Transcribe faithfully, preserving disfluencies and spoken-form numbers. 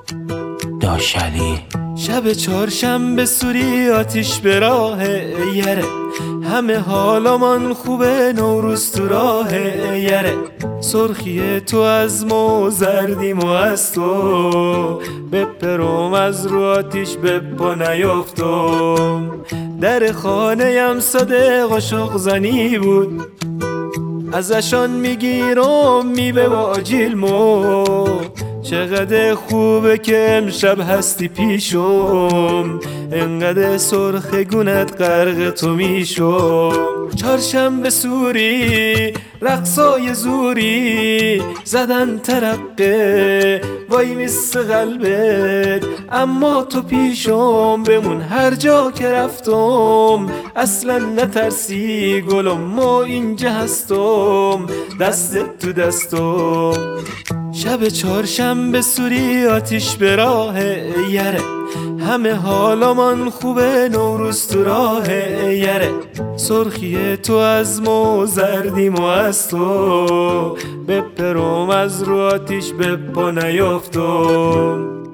داشلی شب چهارشنبه سوری آتیش به راه یره، همه حالامان خوبه نوروز تو راه یره. سرخی تو از ما و زردی ما از تو، بپرم از رو آتیش به پا نیفتم. در خانه ام صادق عاشق زنی بود، ازشان میگیرم میوه و آجیل مو. چقدر خوبه که امشب هستی پیشم، انقدر سرخ گونت غرق تو میشم. چهارشنبه سوری رقصای زوری زدن ترقه، وای میس قلبت اما تو پیشم بمون هر جا که رفتم. اصلا نترسی گلم ما اینجا هستم، دستت تو دستم. شب چهارشنبه سوری آتیش به راه یره، همه حالامان خوبه نوروز تو راه یره. سرخی تو از ما و زردی ما از تو، بپرم از رو آتیش به پا نیفتم.